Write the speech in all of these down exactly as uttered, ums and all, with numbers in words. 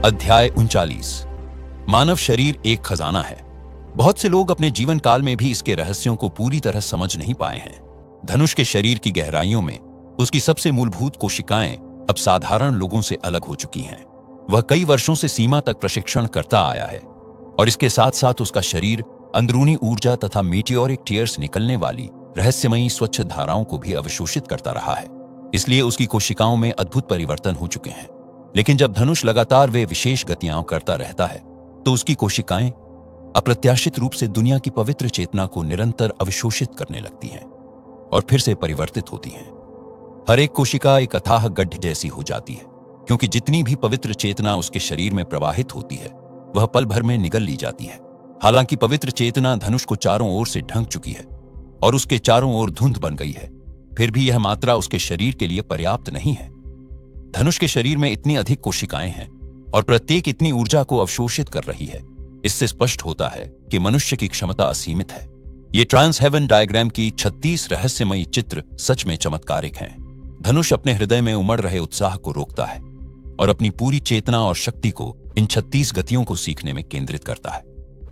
अध्याय उनचालीस। मानव शरीर एक खजाना है। बहुत से लोग अपने जीवन काल में भी इसके रहस्यों को पूरी तरह समझ नहीं पाए हैं। धनुष के शरीर की गहराइयों में उसकी सबसे मूलभूत कोशिकाएं अब साधारण लोगों से अलग हो चुकी हैं। वह कई वर्षों से सीमा तक प्रशिक्षण करता आया है और इसके साथ साथ उसका शरीर अंदरूनी ऊर्जा तथा मीटियोरिक टीयर्स निकलने वाली रहस्यमयी स्वच्छ धाराओं को भी अवशोषित करता रहा है। इसलिए उसकी कोशिकाओं में अद्भुत परिवर्तन हो चुके हैं। लेकिन जब धनुष लगातार वे विशेष गतियां करता रहता है तो उसकी कोशिकाएं अप्रत्याशित रूप से दुनिया की पवित्र चेतना को निरंतर अवशोषित करने लगती हैं और फिर से परिवर्तित होती हैं। हर एक कोशिका एक अथाह गड्ढे जैसी हो जाती है, क्योंकि जितनी भी पवित्र चेतना उसके शरीर में प्रवाहित होती है वह पल भर में निगल ली जाती है। हालांकि पवित्र चेतना धनुष को चारों ओर से ढंक चुकी है और उसके चारों ओर धुंध बन गई है, फिर भी यह मात्रा उसके शरीर के लिए पर्याप्त नहीं है। धनुष के शरीर में इतनी अधिक कोशिकाएं हैं और प्रत्येक इतनी ऊर्जा को अवशोषित कर रही है। इससे स्पष्ट होता है कि मनुष्य की क्षमता असीमित है। ये ट्रांस हेवन डायग्राम की छत्तीस रहस्यमयी चित्र सच में चमत्कारिक हैं। धनुष अपने हृदय में उमड़ रहे उत्साह को रोकता है और अपनी पूरी चेतना और शक्ति को इन छत्तीस गतियों को सीखने में केंद्रित करता है।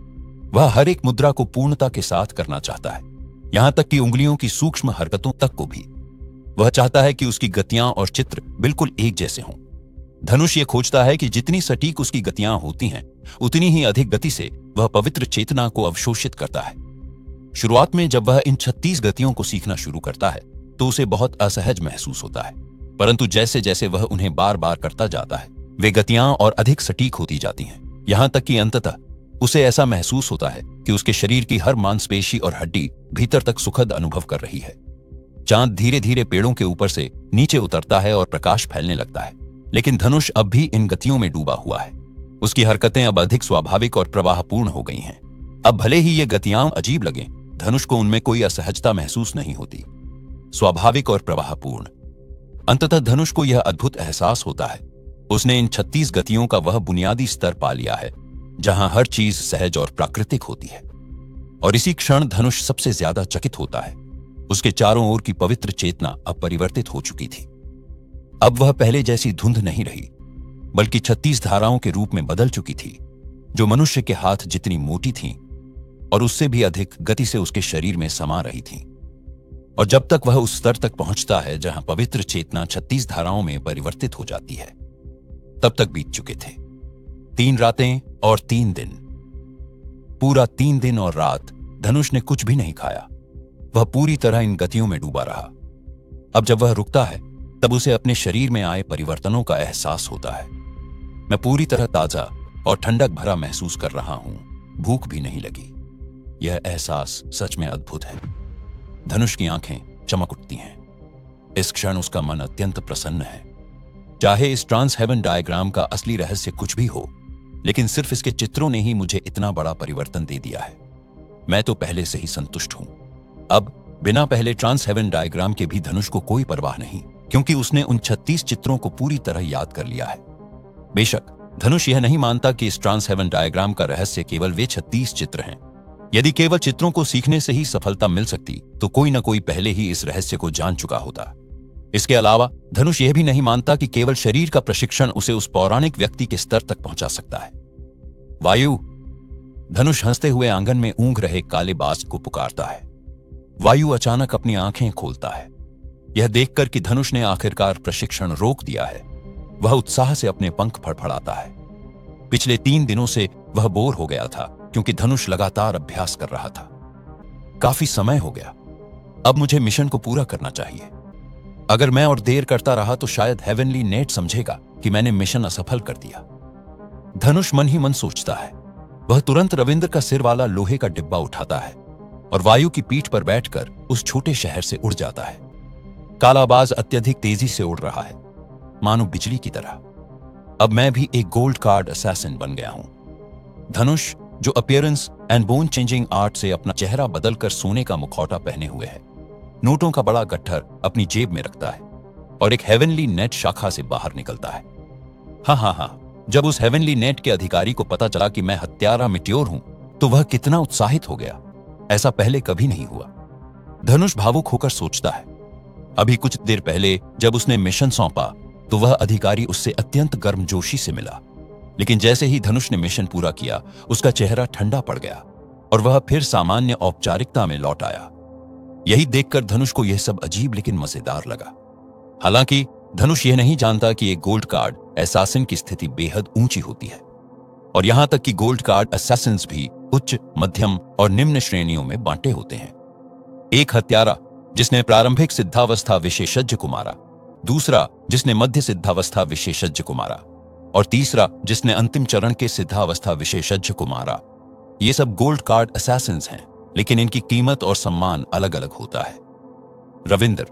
वह हर एक मुद्रा को पूर्णता के साथ करना चाहता है, यहां तक कि उंगलियों की सूक्ष्म हरकतों तक को भी। वह चाहता है कि उसकी गतियां और चित्र बिल्कुल एक जैसे हों। धनुष ये खोजता है कि जितनी सटीक उसकी गतियां होती हैं उतनी ही अधिक गति से वह पवित्र चेतना को अवशोषित करता है। शुरुआत में जब वह इन छत्तीस गतियों को सीखना शुरू करता है तो उसे बहुत असहज महसूस होता है, परंतु जैसे जैसे वह उन्हें बार बार करता जाता है वे गतियां और अधिक सटीक होती जाती हैं, यहां तक कि अंततः उसे ऐसा महसूस होता है कि उसके शरीर की हर मांसपेशी और हड्डी भीतर तक सुखद अनुभव कर रही है। चांद धीरे धीरे पेड़ों के ऊपर से नीचे उतरता है और प्रकाश फैलने लगता है, लेकिन धनुष अब भी इन गतियों में डूबा हुआ है। उसकी हरकतें अब अधिक स्वाभाविक और प्रवाहपूर्ण हो गई हैं। अब भले ही ये गतियां अजीब लगें, धनुष को उनमें कोई असहजता महसूस नहीं होती। स्वाभाविक और प्रवाहपूर्ण। अंततः धनुष को यह अद्भुत एहसास होता है उसने इन छत्तीस गतियों का वह बुनियादी स्तर पा लिया है जहां हर चीज सहज और प्राकृतिक होती है। और इसी क्षण धनुष सबसे ज्यादा चकित होता है। उसके चारों ओर की पवित्र चेतना अब परिवर्तित हो चुकी थी। अब वह पहले जैसी धुंध नहीं रही, बल्कि छत्तीस धाराओं के रूप में बदल चुकी थी, जो मनुष्य के हाथ जितनी मोटी थीं और उससे भी अधिक गति से उसके शरीर में समा रही थीं। और जब तक वह उस स्तर तक पहुंचता है जहां पवित्र चेतना छत्तीस धाराओं में परिवर्तित हो जाती है, तब तक बीत चुके थे तीन रातें और तीन दिन। पूरा तीन दिन और रात धनुष ने कुछ भी नहीं खाया। वह पूरी तरह इन गतियों में डूबा रहा। अब जब वह रुकता है तब उसे अपने शरीर में आए परिवर्तनों का एहसास होता है। मैं पूरी तरह ताजा और ठंडक भरा महसूस कर रहा हूं, भूख भी नहीं लगी। यह एहसास सच में अद्भुत है। धनुष की आंखें चमक उठती हैं। इस क्षण उसका मन अत्यंत प्रसन्न है। चाहे इस ट्रांस हेवन डायग्राम का असली रहस्य कुछ भी हो, लेकिन सिर्फ इसके चित्रों ने ही मुझे इतना बड़ा परिवर्तन दे दिया है। मैं तो पहले से ही संतुष्ट हूं। अब बिना पहले ट्रांस हेवन डायग्राम के भी धनुष को कोई परवाह नहीं, क्योंकि उसने उन छत्तीस चित्रों को पूरी तरह याद कर लिया है। बेशक धनुष यह नहीं मानता कि इस ट्रांस हेवन डायग्राम का रहस्य केवल वे छत्तीस चित्र हैं। यदि केवल चित्रों को सीखने से ही सफलता मिल सकती तो कोई न कोई पहले ही इस रहस्य को जान चुका होता। इसके अलावा धनुष यह भी नहीं मानता कि केवल शरीर का प्रशिक्षण उसे उस पौराणिक व्यक्ति के स्तर तक पहुंचा सकता है। वायु। धनुष हंसते हुए आंगन में ऊँघ रहे काले बाज को पुकारता है। वायु अचानक अपनी आंखें खोलता है। यह देखकर कि धनुष ने आखिरकार प्रशिक्षण रोक दिया है, वह उत्साह से अपने पंख फड़फड़ाता है। पिछले तीन दिनों से वह बोर हो गया था, क्योंकि धनुष लगातार अभ्यास कर रहा था। काफी समय हो गया, अब मुझे मिशन को पूरा करना चाहिए। अगर मैं और देर करता रहा तो शायद हेवनली नेट समझेगा कि मैंने मिशन असफल कर दिया। धनुष मन ही मन सोचता है। वह तुरंत रविंद्र का सिर वाला लोहे का डिब्बा उठाता है और वायु की पीठ पर बैठकर उस छोटे शहर से उड़ जाता है। कालाबाज अत्यधिक तेजी से उड़ रहा है, मानो बिजली की तरह। अब मैं भी एक गोल्ड कार्ड असैसिन बन गया हूं। धनुष, जो appearance and bone changing art से अपना चेहरा बदलकर सोने का मुखौटा पहने हुए है, नोटों का बड़ा गट्ठर अपनी जेब में रखता है और एक हेवनली नेट शाखा से बाहर निकलता है। हाँ हाँ हाँ जब उस हेवनली नेट के अधिकारी को पता चला कि मैं हत्यारा मिट्योर हूं तो वह कितना उत्साहित हो गया। ऐसा पहले कभी नहीं हुआ। धनुष भावुक होकर सोचता है, अभी कुछ देर पहले जब उसने मिशन सौंपा तो वह अधिकारी उससे अत्यंत गर्मजोशी से मिला। लेकिन जैसे ही धनुष ने मिशन पूरा किया, उसका चेहरा ठंडा पड़ गया और वह फिर सामान्य औपचारिकता में लौट आया। यही देखकर धनुष को यह सब अजीब लेकिन मजेदार लगा। हालांकि धनुष यह नहीं जानता कि एक गोल्ड कार्ड असैसिन की स्थिति बेहद ऊंची होती है, और यहां तक कि गोल्ड कार्ड असैसिन्स भी उच्च, मध्यम और निम्न श्रेणियों में बांटे होते हैं। एक हत्यारा जिसने प्रारंभिक सिद्धावस्था विशेषज्ञ को मारा, दूसरा जिसने मध्य सिद्धावस्था विशेषज्ञ को मारा, और तीसरा जिसने अंतिम चरण के सिद्धावस्था विशेषज्ञ को मारा। ये सब गोल्ड कार्ड असैसिन्स हैं, लेकिन इनकी कीमत और सम्मान अलग अलग होता है। रविंदर,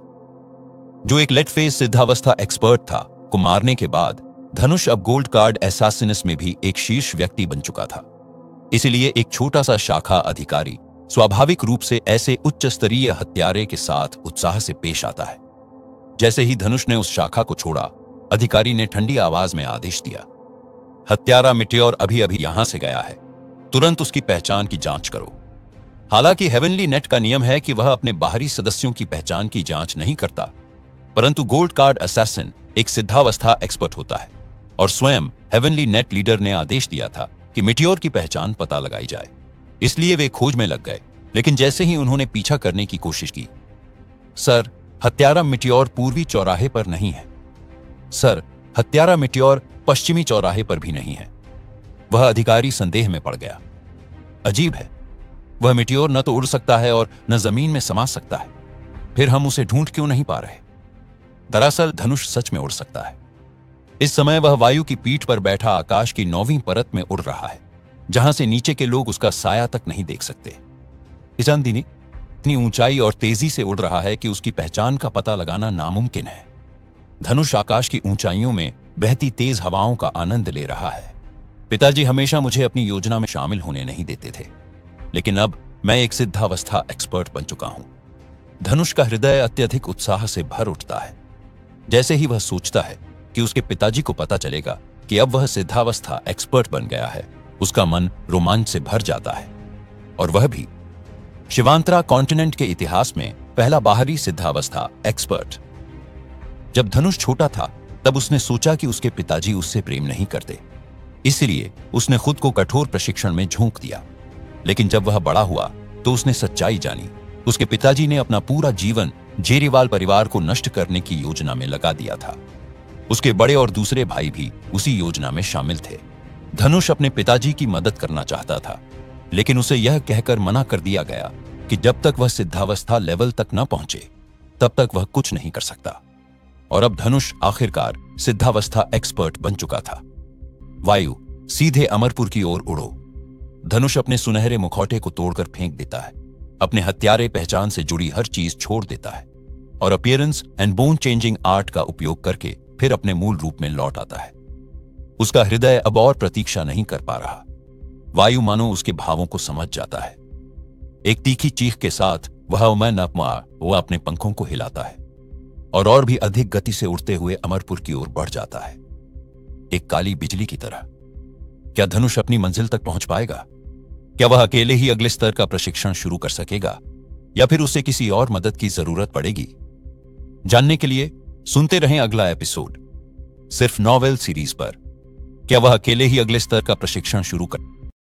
जो एक लेट फेज सिद्धावस्था एक्सपर्ट था, को मारने के बाद धनुष अब गोल्ड कार्ड असैसिनस में भी एक शीर्ष व्यक्ति बन चुका था। इसलिए एक छोटा सा शाखा अधिकारी स्वाभाविक रूप से ऐसे उच्च स्तरीय हत्यारे के साथ उत्साह से पेश आता है। जैसे ही धनुष ने उस शाखा को छोड़ा, अधिकारी ने ठंडी आवाज में आदेश दिया, हत्यारा मिट्योर अभी अभी यहां से गया है, तुरंत उसकी पहचान की जांच करो। हालांकि हेवनली नेट का नियम है कि वह अपने बाहरी सदस्यों की पहचान की जांच नहीं करता, परंतु गोल्ड कार्ड असैसिन एक सिद्धावस्था एक्सपर्ट होता है, और स्वयं हेवनली नेट लीडर ने आदेश दिया था कि मिट्योर की पहचान पता लगाई जाए। इसलिए वे खोज में लग गए, लेकिन जैसे ही उन्होंने पीछा करने की कोशिश की, सर, हत्यारा मिट्योर पूर्वी चौराहे पर नहीं है। सर, हत्यारा मिट्योर पश्चिमी चौराहे पर भी नहीं है। वह अधिकारी संदेह में पड़ गया। अजीब है, वह मिट्योर न तो उड़ सकता है और न जमीन में समा सकता है, फिर हम उसे ढूंढ क्यों नहीं पा रहे? दरअसल धनुष सच में उड़ सकता है। इस समय वह वायु की पीठ पर बैठा आकाश की नौवीं परत में उड़ रहा है, जहां से नीचे के लोग उसका साया तक नहीं देख सकते। इजानदीनी इतनी ऊंचाई और तेजी से उड़ रहा है कि उसकी पहचान का पता लगाना नामुमकिन है। धनुष आकाश की ऊंचाइयों में बहती तेज हवाओं का आनंद ले रहा है। पिताजी हमेशा मुझे अपनी योजना में शामिल होने नहीं देते थे, लेकिन अब मैं एक सिद्धावस्था एक्सपर्ट बन चुका हूं। धनुष का हृदय अत्यधिक उत्साह से भर उठता है। जैसे ही वह सोचता है कि उसके पिताजी को पता चलेगा कि अब वह सिद्धावस्था एक्सपर्ट बन गया है, उसका मन रोमांच से भर जाता है। और वह भी शिवांतरा कॉन्टिनेंट के इतिहास में पहला बाहरी सिद्धावस्था एक्सपर्ट। जब धनुष छोटा था, तब उसने सोचा कि उसके पिताजी उससे प्रेम नहीं करते, इसलिए उसने खुद को कठोर प्रशिक्षण में झोंक दिया। लेकिन जब वह बड़ा हुआ तो उसने सच्चाई जानी। उसके पिताजी ने अपना पूरा जीवन जेरीवाल परिवार को नष्ट करने की योजना में लगा दिया था। उसके बड़े और दूसरे भाई भी उसी योजना में शामिल थे। धनुष अपने पिताजी की मदद करना चाहता था, लेकिन उसे यह कहकर मना कर दिया गया कि जब तक वह सिद्धावस्था लेवल तक न पहुंचे, तब तक वह कुछ नहीं कर सकता। और अब धनुष आखिरकार सिद्धावस्था एक्सपर्ट बन चुका था। वायु, सीधे अमरपुर की ओर उड़ो। धनुष अपने सुनहरे मुखौटे को तोड़कर फेंक देता है, अपने हत्यारे पहचान से जुड़ी हर चीज छोड़ देता है और appearance and bone changing art का उपयोग करके फिर अपने मूल रूप में लौट आता है। उसका हृदय अब और प्रतीक्षा नहीं कर पा रहा। वायु मानो उसके भावों को समझ जाता है। एक तीखी चीख के साथ वह मैं नपमा वह अपने पंखों को हिलाता है और और भी अधिक गति से उड़ते हुए अमरपुर की ओर बढ़ जाता है, एक काली बिजली की तरह। क्या धनुष अपनी मंजिल तक पहुंच पाएगा? क्या वह अकेले ही अगले स्तर का प्रशिक्षण शुरू कर सकेगा, या फिर उसे किसी और मदद की जरूरत पड़ेगी? जानने के लिए सुनते रहें अगला एपिसोड, सिर्फ नॉवेल सीरीज पर। क्या वह अकेले ही अगले स्तर का प्रशिक्षण शुरू कर